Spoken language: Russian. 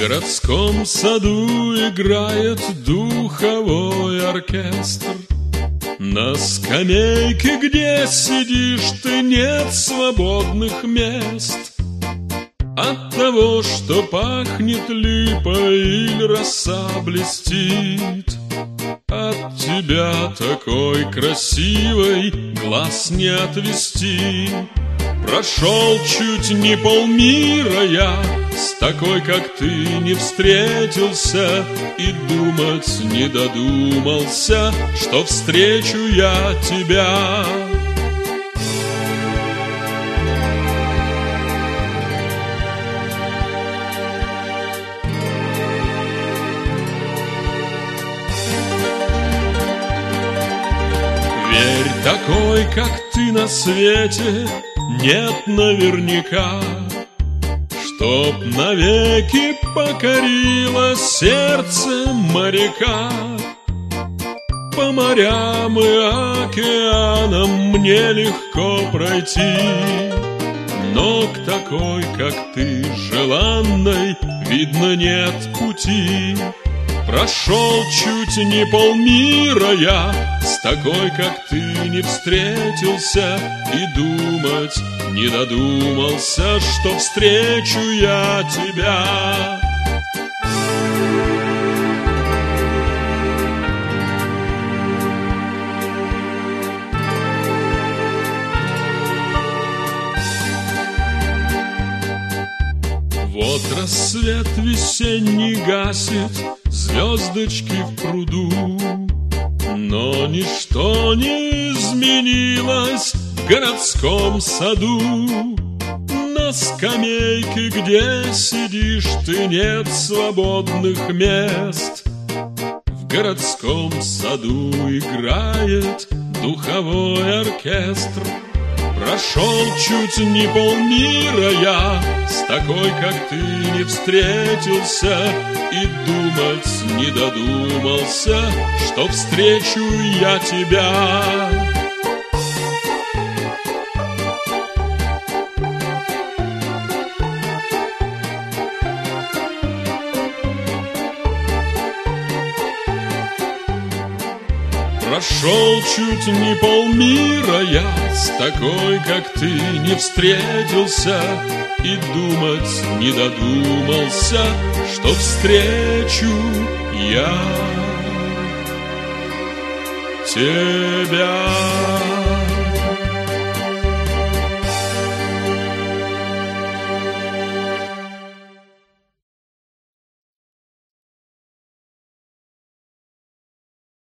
городском саду играет духовой оркестр. На скамейке, где сидишь ты, нет свободных мест. От того, что пахнет липа или роса блестит, от тебя такой красивой глаз не отвести. Прошел чуть не полмира я, с такой, как ты, не встретился, и думать не додумался, что встречу я тебя. Верь, такой, как ты, на свете нет наверняка, чтоб навеки покорило сердце моряка. По морям и океанам мне легко пройти, но к такой, как ты, желанной, видно, нет пути. Прошел чуть не полмира я, с такой, как ты, не встретился, и думать не додумался, что встречу я тебя. Вот рассвет весенний гасит звездочки в пруду, но ничто не изменилось в городском саду. На скамейке, где сидишь ты, нет свободных мест. В городском саду играет духовой оркестр. Прошел чуть не полмира я, с такой, как ты, не встретился, и думать не додумался, что встречу я тебя. Прошел чуть не полмира я, с такой, как ты, не встретился, и думать не додумался, что встречу я тебя.